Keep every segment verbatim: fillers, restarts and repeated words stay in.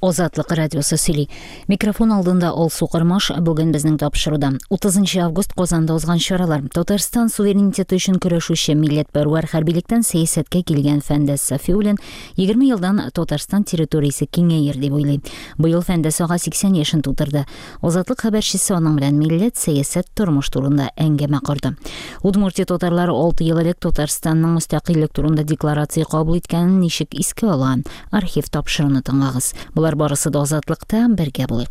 Озатлык радиосы сөйли. Микрофон алдында ол Суқырмаш, бүгін біздің тапшыруда. отызынчы август Қозанда узган чаралар. Татарстан суверенитеті үшін күрәшүче милләтпәрвәр хәрбилектән сәясәткә килгән Фәндәс Сафиуллин егерме елдан Татарстан территориясе киңәер дип уйлый. Быел Фәндәс ага сиксән яшын тутырды. Озатлык хәбәрчесе аның белән милләт, сәясәт, тормыш турында әңгәмә кырды. Удмуртия татарлары алты ел элек Татарстанның мөстәкыйльлек турында декларация кабул иткәнен ничек искә ала? Архив тапшыруны тыңлагыз. Булар барысы да Озатлыкта бергә булыйк.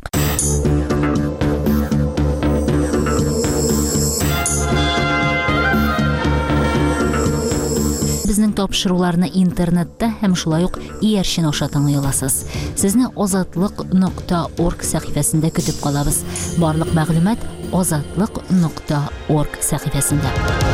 Безнең тапшыруларны интернетта һәм шулай ук иярчен аша тыңлый аласыз. Сезне озатлык нокта орг сәхифәсендә көтеп калабыз. Барлык мәгълүмат озатлык нокта орг сәхифәсендә.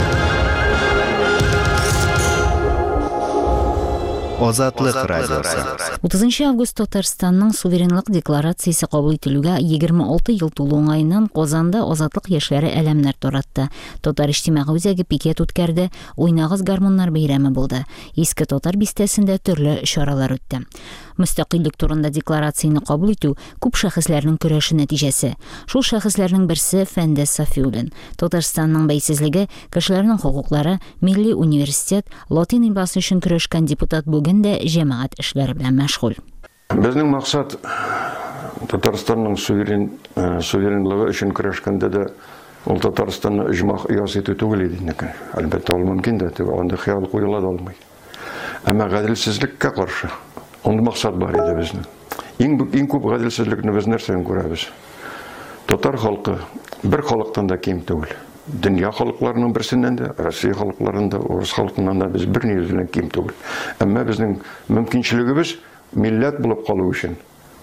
Озатлык радиосы. утызынчы август Татарстанның суверенлык декларациясе кабул ителүгә егерме алты ел тулу уңаеннан Казанда озатлык яшьләре әләмнәр таратты. Татар иҗтимагый үзәге пикет үткәрде, уйнагыз гармоннар бәйрәме булды. Иске татар бистәсендә төрле чаралар үтте. Мөстәкыйльлек турында декларацияны кабул итү күп шәхесләрнең көрәше нәтиҗәсе. Шул шәхесләрнең берсе Фәндәс Сафиуллин. Татарстанның бәйсезлеге, кешеләрнең хокуклары, Милли университет, Латин имбасы өчен көрәшкән депутат бүген дә җәмәгать эшләре белән мәшгуль. Безнең максат Татарстанның суверен суверенлыгы өчен көрәшкәндә дә ул Татарстанны иҗмах ясый итү түгел иде. Әлбәттә ул мөмкин дә, анда хыял куела да алмый. Әмма гаделсезлеккә каршы онда максат бар иде безнең. Иң иң күп гаделсезлекне без нәрсәдән күрәбез? Татар халкы бер халыктан да ким түгел. Дөнья халыкларының берсеннән дә, Россия халыкларының да, урыс халкының да без бер ни белән ким түгел. Әмма безнең мөмкинчелегебез милләт булып калу өчен.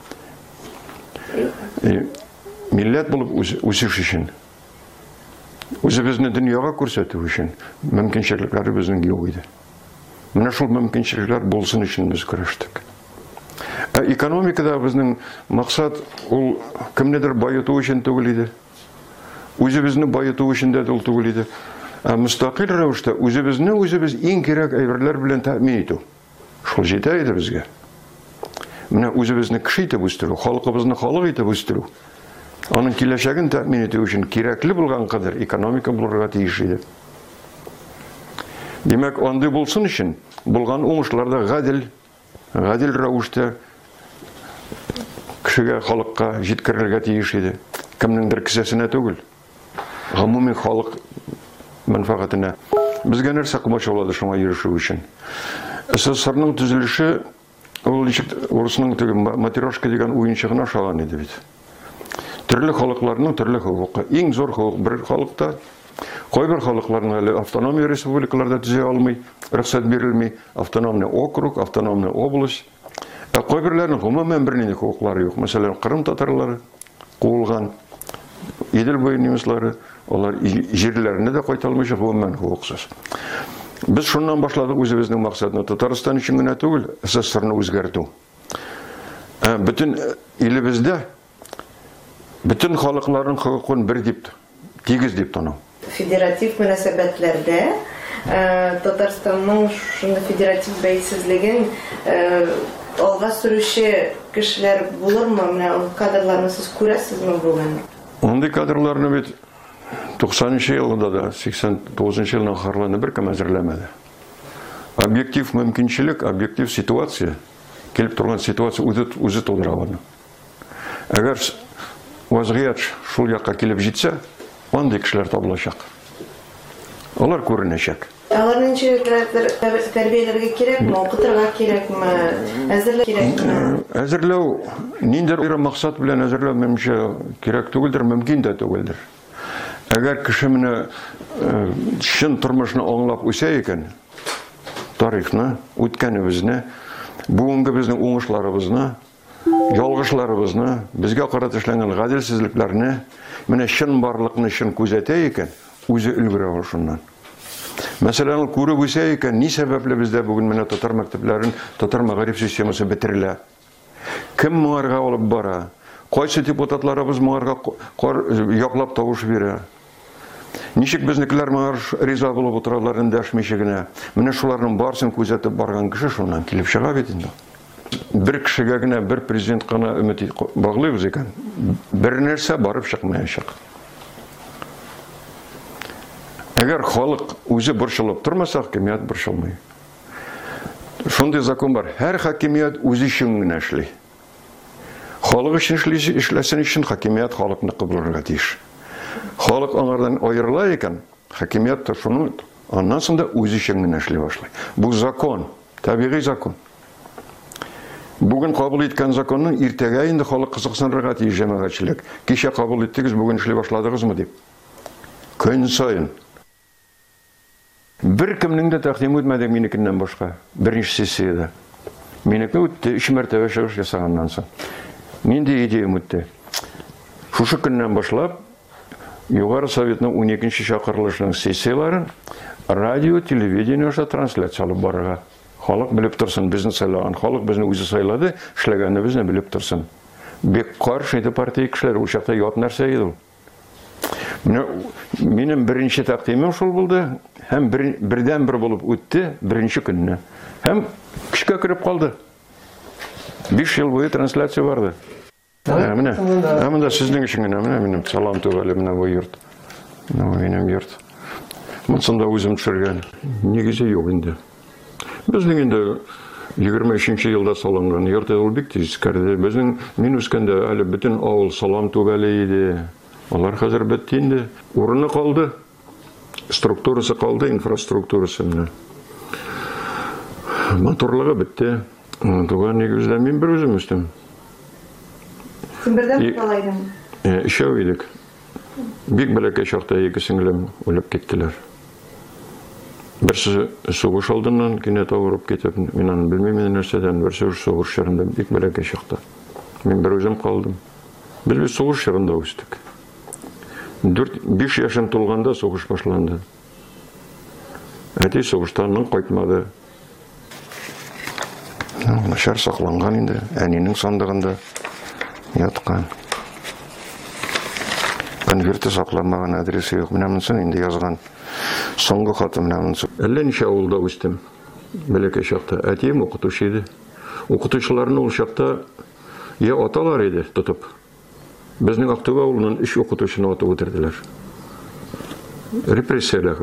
Милләт булып үсеш өчен. Үзебезне дөньяга күрсәтү өчен мөмкинчелекләр безнең юк иде. Менә шул мөмкинчелекләр булсын өчен без көрәштек. Экономикада безнең максат ул кемнедер байыту өчен түгел иде. Үзебезне байыту өчен дә түгел иде. Мөстәкыйль рәвештә үзебезне үзебез иң кирәк әйберләр белән тәэмин итү. Шул җитә иде безгә. Менә үзебезне кеше итеп үстерү, халкыбызны халык итеп үстерү. Аның киләчәген тәэмин итү өчен кирәкле булган кадәр экономика булырга тиеш иде. Демәк, андый булсын өчен булган уңышларда гадел, гадел рәвештә кешегә, халыкка җиткерергә тиеш иде. Кемнеңдер кесәсенә түгел. Гомуми халык мәнфәгатенә. Безгә нәрсә кылмачлады шуңа ирешү өчен? СССРның төзелеше ул ничек урысның теге матрешка дигән уенчыгына охшаган иде бит. Төрле халыкларның төрле хукукы. Иң зур хукук бер халыкта. Кайбер халыкларның әле автономия республикаларда төзә алмый, рөхсәт бирелми, автономный округ, автономный область. Ә кайберләрнең гомумән бернинди хукуклары юк. Мәсәлән, Кырым татарлары куылган, Идел буе немецлары, алар җирләренә дә кайта алмыйча гомумән хукуксыз. Без шуннан башладык үзебезнең максатны Татарстан өчен генә түгел, СССРны үзгәртү. Бөтен илебездә бөтен халыкларның хукукын бер дип, тигез дип тану. Федератив мөнәсәбәтләрдә Татарстанның шундый федератив бәйсезлеген алга сөрүче кешеләр булырмы? Менә кадрларны сез күрәсезме бүген? Андый кадрларны бит туксанынчы елда да, сиксән тугызынчы елның ахырларында беркем әзерләмәде. Объектив мөмкинчелек, объектив ситуация, килеп торган ситуация үзе үзе тудыра аны. Әгәр вазгыять шул якка килеп җитсә, андый кешеләр табылачак. Алар күренәчәк. Аларның ничек тәрбияләргә кирәкме, укытырга кирәкме, әзерләү кирәкме? Әзерләү, ниндидер бер максат белән әзерләү мөмкин кирәк түгелдер, мөмкин дә түгелдер. Әгәр кеше менә чын тормышны аңлап үсә икән, тарихны, үткәнебезне, бүгенге безнең уңышларыбызны, ялгышларыбызны, безгә карата эшләнгән гаделсезлекләрне, менә чын барлыкны чын күзәтә икән, үзе өлгерә ул шуннан. Мәсәлән, күреп үсә икән, ни сәбәпле бездә бүген менә татар мәктәпләрен, татар мәгариф системасы бетерелә? Кем моңарга алып бара? Кайсы депутатларыбыз моңарга яклап тавыш бирә? Ничек безнекеләр моңар риза булып утыралар эндәшмичә генә? Менә шуларның барсын күзәтеп барган кеше шуннан килеп чыга бит инде. бір кішіге генә, бір президент қана үміт бағлайбыз екен. Бір нәрсе барып шықмайшақ. Әгер халық өзі борчылып тұрмаса, хакимият борчылмай. Шондай закон бар. Һәр хакимият өзі үшін генә эшли. Халық үшін эшләсен өчен хакимият халыкны кабулларга тиеш. Халық аңардан аерыла икән, хакимият та шуны аннан соң да үзе өчен генә эшли башлый. Бу закон, табигый закон. Бүген кабул иткән законның иртәгә инде халык кызыксынырга тиеш җәмәгатьчелек. Кичә кабул иттегез, бүген эшли башладыгызмы дип. Көн сайын. Бер кемнең дә тәкъдим үтмәде минекеннән башка. Беренче сессиядә. Минеке үтте, өч мәртәбә чыгыш ясаганнан соң. Нинди идеям үтте? Шушы көннән башлап Югары Советның он икенче чакырылышының сессияларын радио, телевидение аша трансляция алып барырга. Халык белеп торсын, безне сайлаган халык безне үзе сайлады, эшләгәнне безне белеп торсын. Бик каршы иде партия кешеләр, ул чакта ят нәрсә иде ул. Менә минем беренче тәкъдимем шул булды, һәм бердән бер булып үтте беренче көнне. Һәм көчкә кирип калды. биш ел буе трансляция барды. Менә, менә сезнең өчен генә, менә минем салам түгеле, менә бу йорт. Менә минем йорт. Монсында үзем төшергән. Нигезе юк инде. Безнең инде егерме өченче елда салынган йорт ул бик тиз кирде. Безнең мин үскәндә әле бөтен авыл салам түгеле иде. Алар хәзер бетте инде. Урыны калды. Структурасы калды, инфраструктурасы менә. Моторлыгы бетте. Туган нигездә мин бер үзем үстем. Син бердән калайдың? Ишәү идек. Бик бәләкәй чакта ике сеңлем үлеп киттеләр. Берсе сугыш алдыннан кинәт авырып китеп, мин аны белмим нәрсәдән, берсе сугыш чорында бик бәләкәй чакта. Мин бер үзем калдым. Без сугыш чорында үстек. дүрт-биш яшым тулганда сугыш башланды. Әти сугыштан кайтмады. Начар сакланган инде, әнинең сандыгында яткан. Конверты сакламаган, адресы юк. Менә монысын инде язган. Соңгы хаты менә монысы. Әллә ничә авылда үстем. Бәләкәй чакта. Әтием укытучы иде. Укытучыларны ул чакта я аталар иде тотып. Безнең Актүбә авылыннан өч укытучыны атып үтерделәр. Репрессияләр.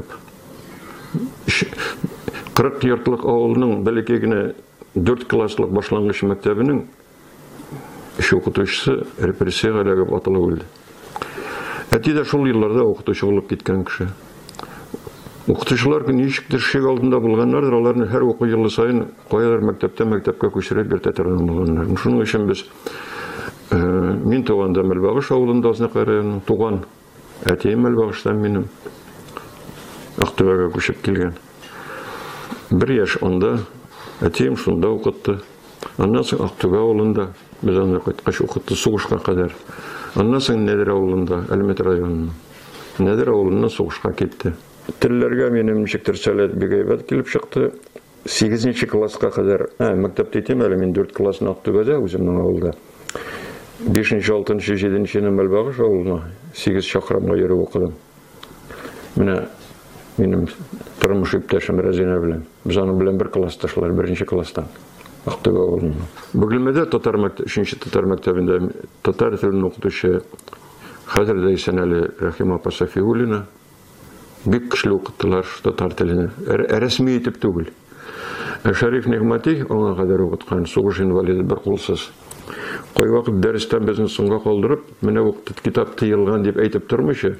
кырык йортлык авылның бәләкәй генә дүрт класслык башлангыч мәктәбенең өч укытучысы репрессиягә эләгеп атылып үлде. Әти дә шул елларда укытучы булып киткән кеше. Укытучылар ничектер шик алдында булганнардыр, аларны һәр уку елы сайын каядыр мәктәптән мәктәпкә күчереп бертәтәргән булганнар. Шуның өчен без мин туганда Мәлбагыш авылында Азнакай туган, әтием Мәлбагыштан минем Актүбәгә күчеп килгән. Бер яшь анда әтием шунда укытты. Аннан соң Актүбә авылында без аны кайткач укытты сугышка кадәр. Аннан соң Нәдер авылында, Әлмәт районында. Нәдер авылыннан сугышка китте. Телләргә минем ничектер сәләт бик әйбәт килеп чыкты. сигезенче класска кадәр, мәктәптә итем әле мин дүрт классны Актүбәдә үземнең авылда. бишенче, алтынчы, җиденче Мәлбагыш авылына сигез чакрымга йөреп укыдым. Менә минем тормыш иптәшем Рәзинә белән. Без аны белән бер классташлар, беренче класстан. Актүбә авылында. Бөгелмәдә татар мәктәбе, өченче татар мәктәбендә татар телен укытучы хәзер дә исән әле Рәхима Пасафиуллина. Бик көчле укыттылар татар телене. Рәсми итеп түгел. Шәриф Нигъмати аңа кадәр укыткан, сугыш инвалиды бер кулсыз. Кай вакыт дәрестән безне соңга калдырып, менә бу китап тыелган дип әйтеп тормыйчы.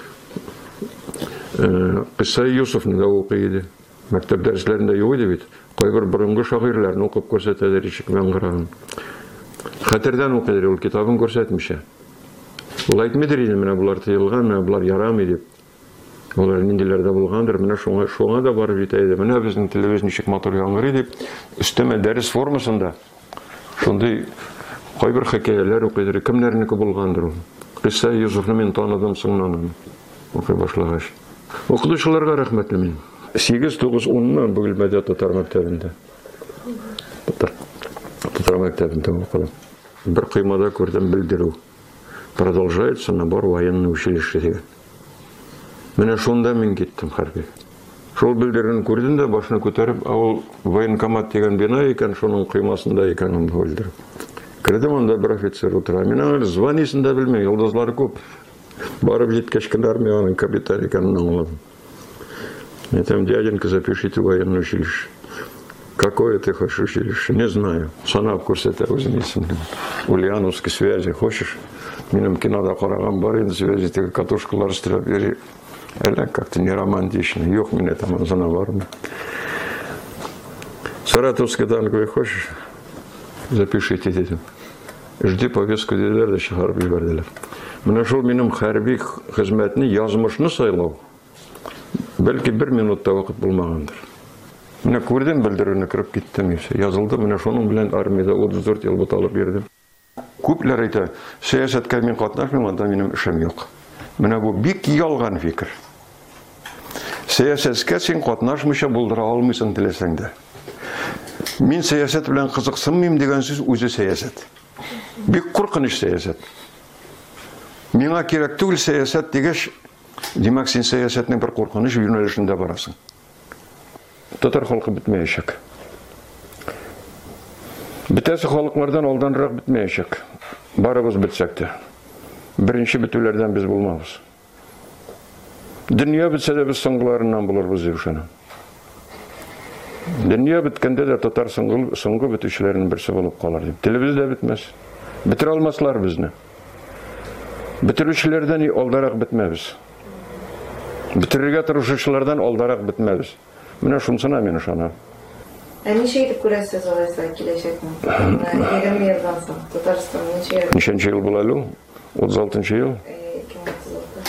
Кыса Юсуфны да укый иде. Мәктәп дәресләрендә юк иде бит. Кайбер борынгы шагыйрьләрне укып күрсәтәләр ичек мәңгәрән. Хәтердән укыдыр ул китабын күрсәтмичә. Ул әйтмидер иде, менә булар тыелган, менә булар ярамый дип. Олар ниндиләрдә булгандыр, менә шуңа шуңа да барып җитә иде. Менә безнең телебез ничек матур яңгырый дип, өстәмә дәрес формасында шундый кайбер хикәяләр укыдыр, кемнәрнеке булгандыр ул. Кыса Юсуфны мин таныдым соңнан. Укый башлагач. Укытучыларга рәхмәтле мин. сигез, тугыз, уннан Бөгелмәдә татар мәктәбендә. Татар. Татар мәктәбендә укыдым. Бер кыймада күрдем белдерү. Продолжается набор военное училище. Менә шунда мин киттем хәрби. Шул билдерін көрдім де, башына көтеріп, ол военкомат деген бина екен, шоның қимасында екен білдіріп. Кірдім, онда бір офицер отыра. Мен аңыр званисін да білмей, олдазлары көп. Барып жеткешкен армияның капитан екенін аңладым. Мне там, дяденька, запишите военное училище. Какое ты хочешь училище? Не знаю. Санап көрсете өзінесін. Ульяновский связи хочешь? Менің кинода қараған бар енді связи, тегі катушкалар стирап бері. Әлі как-то не романтично. Yok, мен там зана бармын. Саратовский танковый хочешь? Запишите дедім. Жди повестку деділер де шығарып жіберділер. Мына шол менің хәрби қызметіне yazмышны сайлау. Бәлки бір минутта вақыт болмағандар. Мына көрден білдіруіне кіріп кеттім. Yazылды, мына шоның білен армияда отыз төрт ел бұталып бердім. Көплер айта, саясатқа мен қатнашмын, анда менің ішім жоқ. Мына бұл бик ялған фикір. Саясатқа сен қатнашмыша болдыра алмайсың тілесеңді. Мен саясат білен қызықсынмайым деген сөз өзі саясат. Бик қорқыныш саясат. Меңа керек түгіл саясат дегеш, демек сен саясатның бір қорқыныш юнелішінде барасың. Татар халқы бітмейшік. Бітесі халықлардан олданырақ бітмейшік. Барыбыз бітсекті. Бірінші бітулерден біз болмауыз. Дүния бітсе де біз соңғыларынан боларбыз деушені. Дүния біткенде де татар соңғы бітушілерінің бірсі болып қалар деп. Тілі де бітмес. Бітір алмасылар бізні. Бітірушілерден олдарақ бітмебіз. Бітірге тұрушылардан олдарақ бітмебіз. Міне шумсына мені шана. Неше етіп көресіз олайса келешектің? егерме елдан соң Татарстан неше ел? Нешенші ел бұл әлі? отыз алтыншы ел? екі мың отыз алты.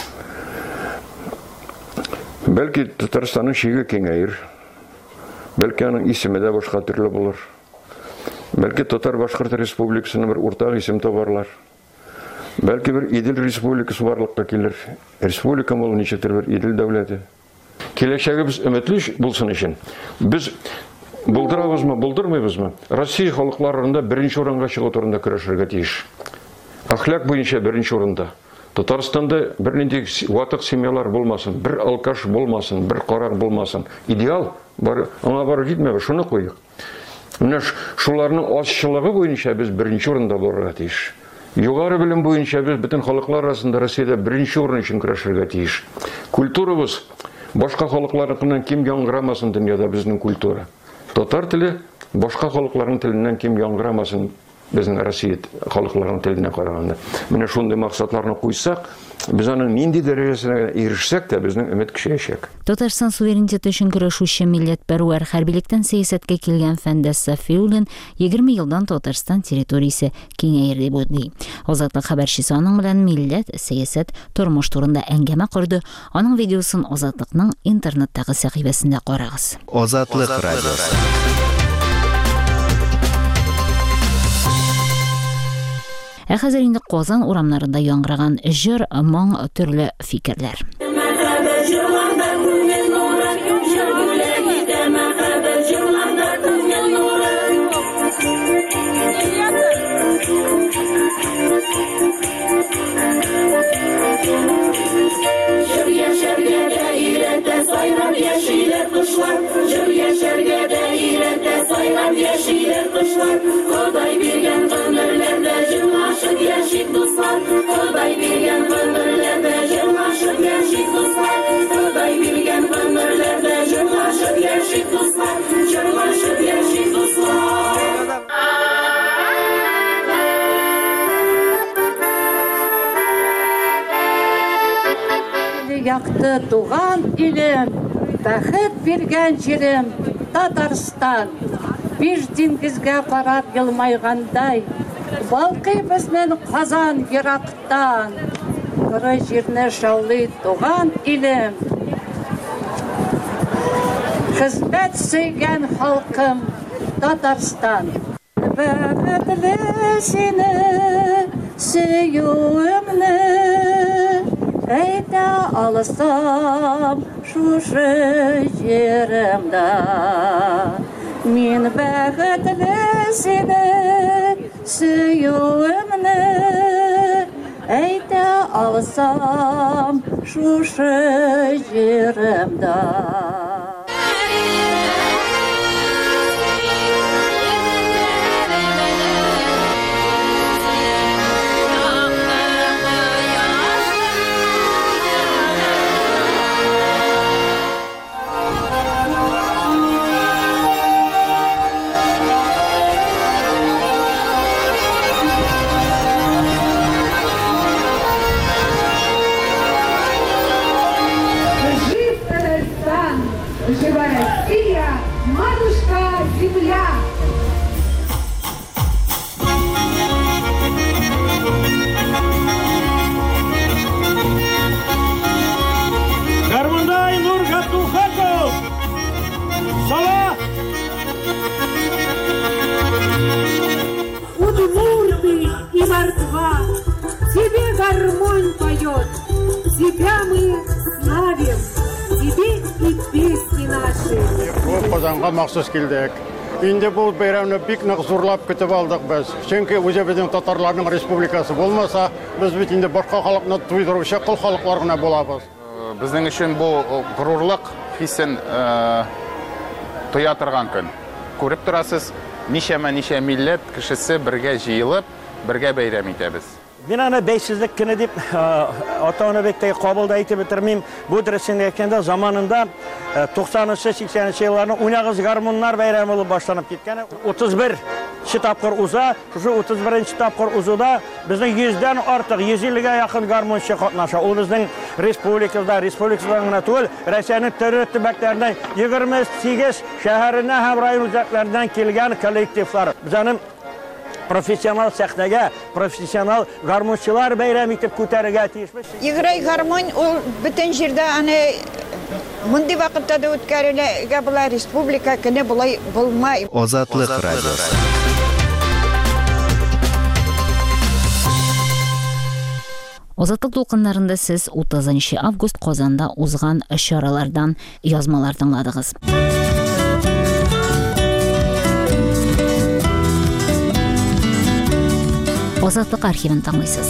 Бәлки Татарстанның шегі кеңейір. Бәлки аның исімі де башқа түрлі болыр. Бәлки Татар Башқұрт Республикасының бір ортақ исім табарлар. Бәлки бір Иділ Республикасы барлыққа келер. Республика бұл нешектір бір Иділ дәулеті. Келешегі біз үмітлі болсын үшін. Біз бұлдырабыз ма, бұлдырмайбыз ма? Россия халықларында бірінші орынға шығу тұрында күрешерге тиіш. Ахляк бойынша бірінші орында. Татарстанда бір нендей ватық семьялар болмасын, бір алкаш болмасын, бір қарақ болмасын. Идеал, аңа бары жетмебі, шыны қойық. Мына шуларының азшылығы бойынша біз бірінші орында болырға тиіш. Юғары білім бойынша біз бүтін халықлар арасында Россияда бірінші орын үшін күрешерге тиіш. Культурабыз башқа халықларынан кем яңғырамасын дүниеда біздің культура. Татар тілі башқа халықлардың тілінен кем яңғырамасын біздің Россия халықларының тіліне қарағанда. Міне шондай мақсатларына қойсақ, біз аның нендей дәрежесіне ерішсек те біздің үміт күшейшек. Татарстан суверенитеті үшін күресуші милләтпәрвәр хәрбиліктен саясатқа келген Фәндәс Сафиуллин егерме елдан Татарстан территориясы кеңәйер дип уйлый. Азатлык хәбәрчесе аның белән милләт, саясат, тормыш турында әңгәмә корды. Аның видеосын Азатлыкның интернеттагы сәхифәсендә карагыз. Азатлык радиосы. Ә хәзер инде Казан урамнарында яңгыраган җыр, моң, төрле фикерләр. Ходай биргән гомерләрдә җырлашып яшик дуслар, Ходай биргән гомерләрдә җырлашып яшик дуслар, Ходай биргән гомерләрдә җырлашып яшик дуслар, җырлашып яшик дуслар. Якты туган илем, бәхет биргән җирем, Татарстан. Биш диңгезгә карап елмайгандай, балкый безнең Казан ерактан. Коры җирне шаулый туган илем. Хезмәт сөйгән халкым Татарстан. Бәхетле сине сөюемне әйтә алсам шушы җиремдә. Мин бәхетле сине сөюемне әйтә алсам шушы җиремдә. гармонь поет. Тебя мы славим, тебе и песни наши. Бұл Қазанға мақсус келдік. Енді бұл бейрамны бик нық зурлап күтіп алдық біз. Чөнки өзі біздің татарлардың республикасы болмаса, біз бит енді башқа халықны туйдырушы құл халықлар гына болабыз. Біздің үшін бұл ғұрурлық хисен тоя тұрған күн. Көріп тұрасыз, неше-неше милләт кішісі бірге жиылып, бірге бәйрәм итәбез. Мен аны бәйсізлік күні деп ата-ана бектегі қабылда айтып бітірмеймін. Бұл дұрысында екенде заманында тоқсаныншы сексенінші жылларның ойнағыз гармонлар бәйрәмі болып баштанып кеткені. отыз бір тапқыр уза, şu отыз бірінші тапқыр узуда біздің жүзден артық, жүз елуге жақын гармоншы қатнаша. Ол біздің республикада, республикадан ғана түгел, Рәсияның түрі төбәктерінен егерме сегіз шәһәріне һәм район үзәкләреннән келген коллективлар. Біздің профессионал сәхнәгә, профессионал гармончылар бәйрәм итеп күтәрергә тиешбез. Еграй гармон ул бөтен җирдә аны мондый вакытта да үткәрелергә була, республика көне булай булмай. Азатлык радиосы. Азатлык толкыннарында сез утызынчы август Казанда узган чаралардан язмалар тыңладыгыз. Азатлык архивын тыңлайсыз.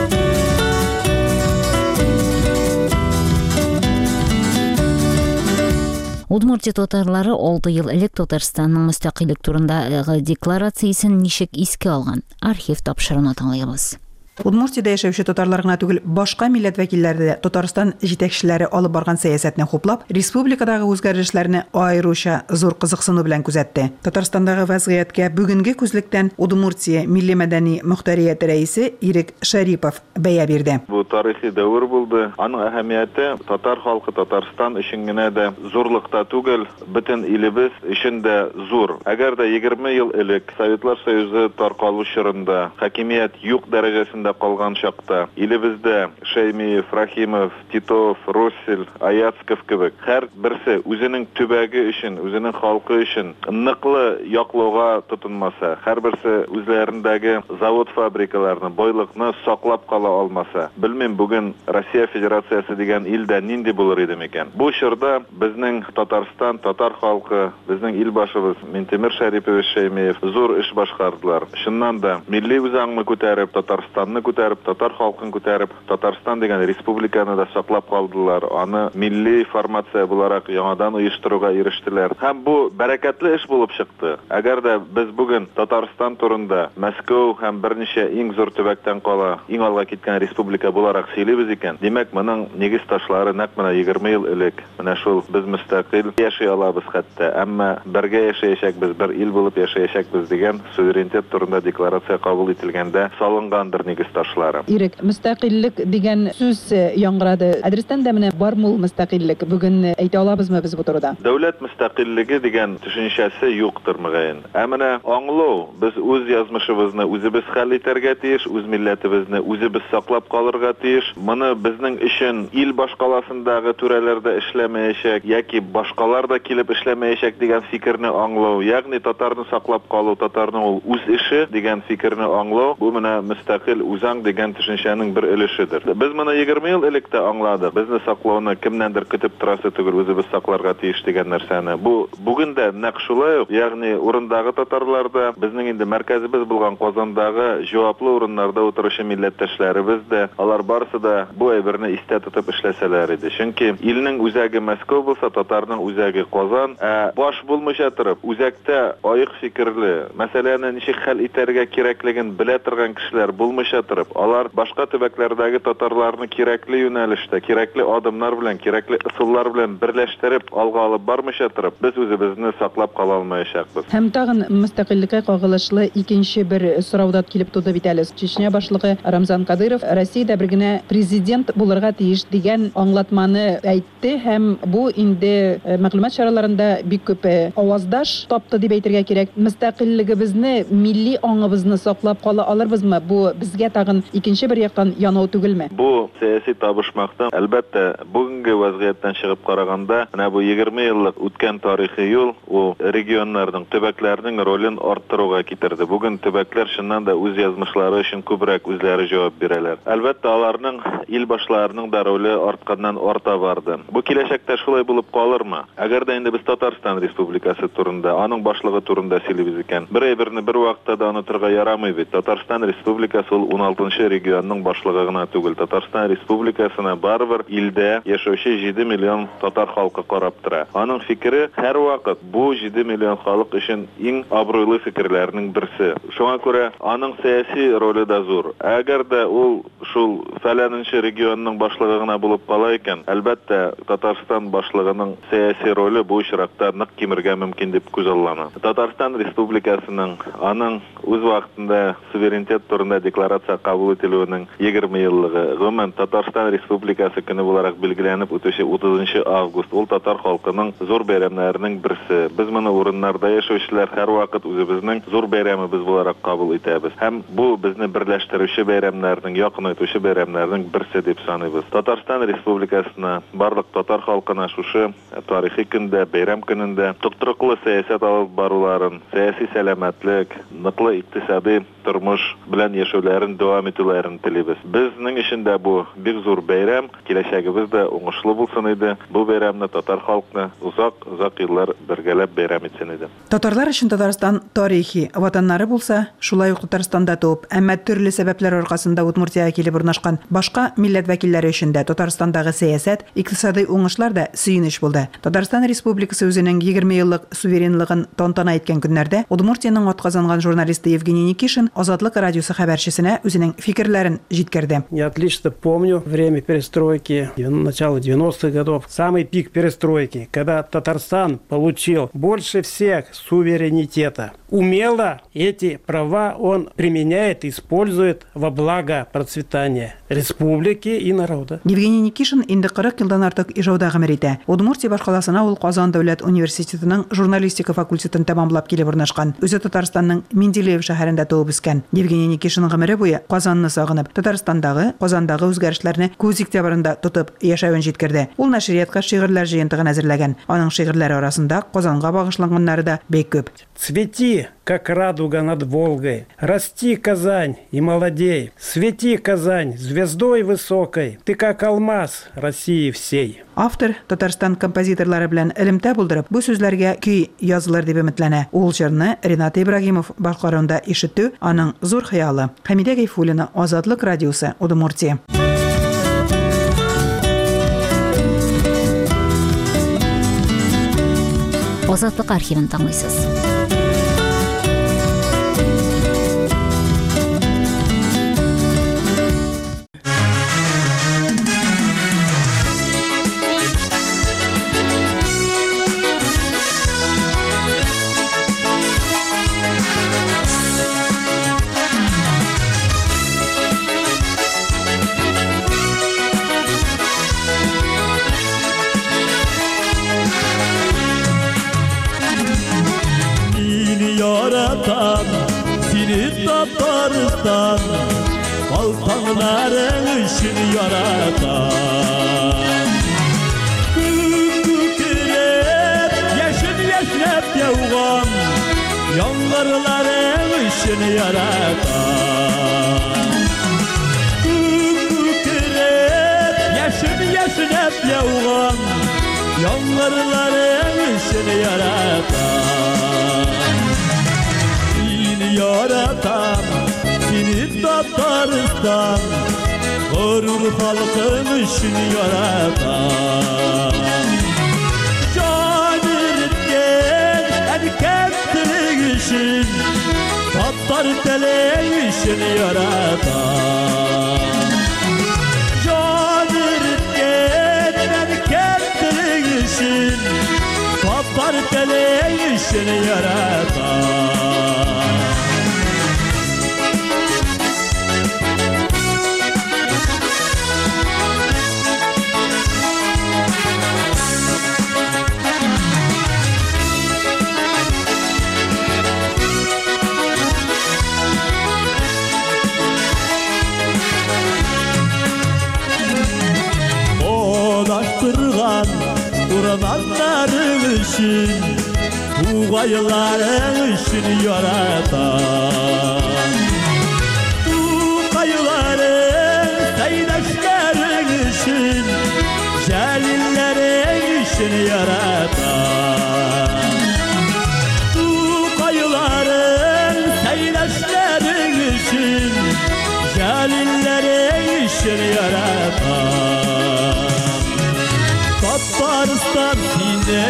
Удмуртия татарлары алты ел элек Татарстанның мөстәкыйлек турындагы декларациясын ничек искә алган? Архив тапшыруын тыңлайбыз. Удмуртиядә яшәүче татарлар гына түгел, башка милләт вәкилләре дә Татарстан җитәкчеләре алып барган сәясәтне хуплап, республикадагы үзгәрешләрне аеруча зур кызыксыну белән күзәтте. Татарстандагы вазгыятькә бүгенге күзлектән Удмуртия милли мәдәни мөхтәрияте рәисе Ирек Шарипов бәя бирде. Бу тарихи дәвр булды. Аның әһәмияте татар халкы Татарстан өчен генә дә зурлыкта түгел, бөтен илебез өчен дә зур. Әгәр дә егерме ел элек Советлар Союзы таркалу чорында хакимият юк дәрәҗәсендә калган чакта илебездә Шәймиев, Рахимов, Титов, Россель, Аяцков кебек һәр берсе үзенең төбәге өчен, үзенең халкы өчен ныклы яклауга тотынмаса, һәр берсе үзләрендәге завод-фабрикаларны, байлыкны саклап кала алмаса, белмим бүген Россия Федерациясы дигән илдә нинди булыр иде микән. Бу чорда безнең Татарстан, татар халкы, безнең илбашыбыз Минтимер Шәрипович Шәймиев зур эш башкардылар. Шуннан да милли үзаңны күтәреп, Татарстанны күтәреп, татар халкын күтәреп, Татарстан дигән республиканы да саклап калдылар. Аны милли формация буларак яңадан оештыруга ирештеләр. Һәм бу бәрәкәтле эш булып чыкты. Әгәр дә без бүген Татарстан турында Мәскәү һәм берничә иң зур төбәктән кала, иң алга киткән республика буларак сөйлибез икән, димәк, моның нигез ташлары нәкъ менә егерме ел элек, менә шул без мөстәкыйль яши алабыз хәтта, әмма бергә яшәячәкбез, бер ил булып яшәячәкбез дигән суверенитет турында декларация кабул ителгәндә салынгандыр нигез ташлары. Ирек, мөстәкыйльлек дигән сүз яңгырады. Адрестан да менә бармы ул мөстәкыйльлек? Бүген әйтә алабызмы без бу турыда? Дәүләт мөстәкыйльлеге дигән төшенчәсе юктыр мөгаен. Ә менә аңлау, без үз язмышыбызны үзебез хәл итәргә тиеш, үз милләтебезне үзебез саклап калырга тиеш. Моны безнең өчен ил башкаласындагы түрәләрдә эшләмәячәк яки башкалар да килеп эшләмәячәк дигән фикерне аңлау, ягъни татарны саклап калу, татарның ул үз эше дигән фикерне аңлау, бу менә мөстәкыйль үзаң дигән төшенчәнең бер өлешедер. Без моны егерме ел элек тә аңладык. Безне саклауны кемнәндер көтеп торасы түгел, үзебез сакларга тиеш дигән нәрсәне. Бу бүген дә нәкъ шулай ук, ягъни урындагы татарларда, безнең инде мәркәзебез булган Казандагы җаваплы урыннарда утыручы милләттәшләребез дә, алар барысы да бу әйберне истә тотып эшләсәләр иде. Чөнки илнең үзәге Мәскәү булса, татарның үзәге Казан, ә баш булмыйча торып, үзәктә аек фикерле, мәсьәләне ничек хәл итәргә кирәклеген белә торган кешеләр булмыйча торып, алар башка төбәкләрдәге татарларны кирәкле юнәлештә, кирәкле адымнар белән, кирәкле ысуллар белән берләштереп алга алып бармыйча торып, без үзебезне саклап кала алмаячакбыз. Һәм тагын мөстәкыйльлеккә кагылышлы икенче бер сорауда килеп туды бит әле. Чечня башлыгы Рамзан Кадыров Россиядә бер генә президент булырга тиеш дигән аңлатманы әйтте һәм бу инде мәгълүмат чараларында бик күп аваздаш тапты дип әйтергә кирәк. Мөстәкыйльлегебезне, милли аңыбызны саклап кала алырбызмы? Бу безгә тагын икенче бер яктан янау түгелме? Бу сәяси табышмактан әлбәттә бүгенге вазгыяттан чыгып караганда, менә бу егерме еллык үткән тарихи юл ул регионнарның, төбәкләрнең ролен арттыруга китерде. Бүген төбәкләр шуннан да үз язмышлары өчен күбрәк үзләре җавап бирәләр. Әлбәттә аларның ил башларының да роле артканнан арта барды. Бу киләчәктә шулай булып калырмы? Әгәр дә инде без Татарстан Республикасы турында, аның башлыгы турында сөйлибез икән, бер әйберне бер вакытта да онытырга ярамый бит. Татарстан Республикасы ул ун алтынчы регионның башлыгы гына түгел. Татарстан Республикасына барыбер илдә яшәүче җиде миллион татар халкы карап тора. Аның фикере һәр вакыт бу җиде миллион халык өчен иң абруйлы фикерләрнең берсе. Шуңа күрә аның сәяси роле да зур. Әгәр дә ул шул фәләненче регионның башлыгы гына булып кала икән, әлбәттә Татарстан башлыгының сәяси роле бу очракта нык кимергә мөмкин дип күзаллана. Татарстан Республикасының аның үз вакытында суверенитет турында декларация кабул ителүенең егерме еллыгы, гомумән Татарстан Республикасы көне буларак билгеләнеп үтүче утызынчы август ул татар халкының зур бәйрәмнәренең берсе. Без моны урыннарда яшәүчеләр һәр вакыт үзебезнең зур бәйрәмебез буларак кабул итәбез. Һәм бу безне берләштерүче бәйрәмнәрнең, якынайтучы бәйрәмнәрнең берсе дип саныйбыз. Татарстан Республикасына, барлык татар халкына шушы тарихи көндә, бәйрәм көнендә токтырыклы сәясәт алып баруларын, сәяси сәламәтлек, ныклы икътисади тормыш белән яшәүләрен дәвам итүләрен телибез. Безнең өчен дә бу бик зур бәйрәм, киләчәгебез дә уңышлы булсын иде. Бу бәйрәмне татар халкына узак-узак еллар бергәләп бәйрәм итсен иде. Татарлар өчен Татарстан тарихи ватаннары булса, шулай ук Татарстанда туып, әмма төрле сәбәпләр аркасында Удмуртиягә килеп урнашкан башка милләт вәкилләре өчен дә Татарстандагы сәясәт, икътисади уңышлар да сөенеч булды. Татарстан Республикасы үзенең егерме еллык суверенлыгын тантана иткән көннәрдә Удмуртиянең атказанган журналисты Евгений Никишин Азатлык радиосы хәбәрчесенә үзенең фикерләрен җиткерде. Я отлично помню время перестройки, начало девяностых годов, самый пик перестройки, когда Татарстан получил больше всех суверенитета. Умело эти права он применяет, использует во благо процветания республики и народа. Евгений Никишин инде кырык елдан артык ижауда гомер итә. Удмуртия башкаласына ул Казан дәүләт университетының журналистика факультетын тәмамлап килеп урнашкан. Үзе Татарстанның Менделеев шәһәрендә туып үскән. Евгений Никишин гомере буе Казанны сагынып, Татарстандагы, Казандагы үзгәрешләрне күз игътибарында тотып яшәвен җиткерде. Ул нәшриятка шигырьләр җыентыгын әзерләгән. Аның шигырьләре арасында Казанга багышланганнары да бик күп. Цвети, как радуга над Волгой, расти, Казань, и молодей, свети, Казань, звездой высокой, ты как алмаз России всей. Автор Татарстан композиторлары белән элемтә булдырып, бу сүзләргә көй язылыр дип өметләнә. Ул җырны Ринат Ибрагимов башкаруында ишетү аның зур хыялы. Хәмидә Гайфуллина, Азатлык радиосы, Удмуртия. Азатлык архивын тыңлыйсыз. Tatarıstan Balkanların için yaratan Kükürep Yeşil yeşnep yavgan Yanlarların için yaratan Kükürep Yeşil yeşnep yavgan Yanlarların için yaratan Yaratan seni Tataristan Gurur halkın için yaratan Can etken erkeklik için Tatar teleği için yaratan Can etken erkeklik için Tatar teleği için yaratan туған құрбандарың үшін, туғайларың үшін яратам. Туғайларың сәйдәштерің үшін, жәлиллерің үшін яратам. Tuğayların seyleşlerin için, Jalillerin için yaratan. Tataristan seni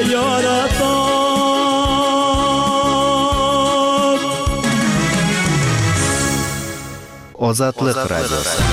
yaratan. Ozatlık Radyosu.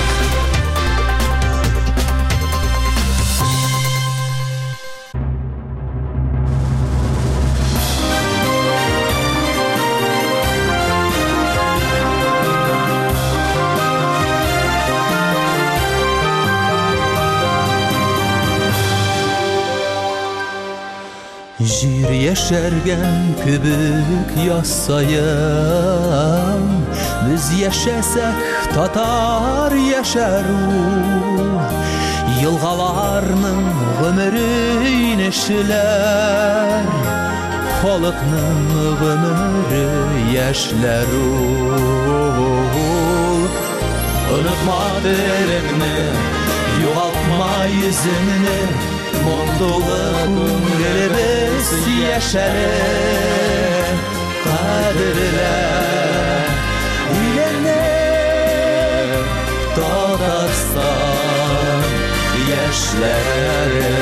Jir yeşergen kübük yassayım, biz yaşasak Tatar yaşaru. Yılgalarının ömrü neşler, halkının ömrü yaşlaru. Unutma dilini, yoğaltma yüzünü, Mutluluk elbis yaşarı, kadirle ilene Tatarsan yaşları.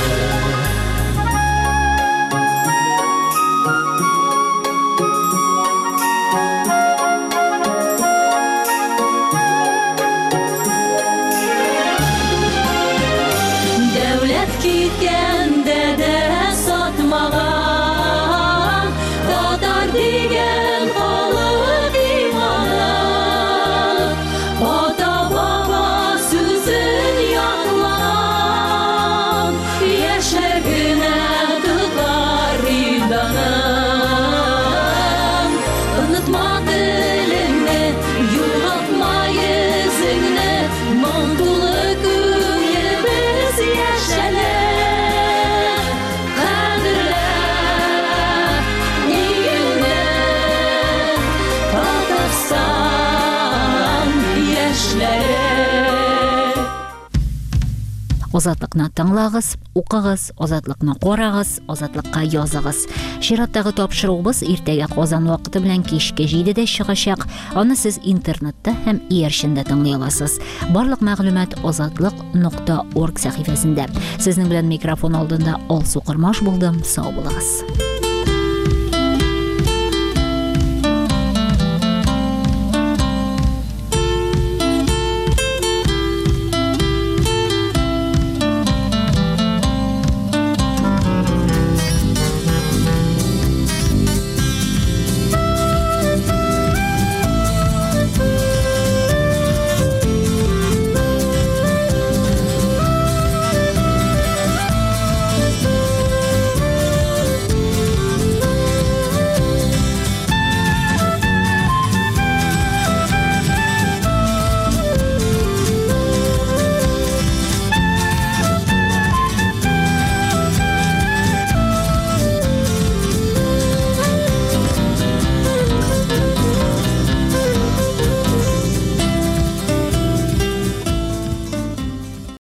Озатлыкны тыңлагыз, укыгыз, озатлыкны корагыз, озатлыкка языгыз. Шираттагы тапшыруыбыз иртәгә Казан вакыты белән кичке җидедә чыгачак. Аны сез интернетта һәм иярчендә тыңлый аласыз. Барлык мәгълүмат озатлык нокта орг сәхифәсендә. Сезнең белән микрофон алдында Алсу Кырмаш булдым. Сау булыгыз.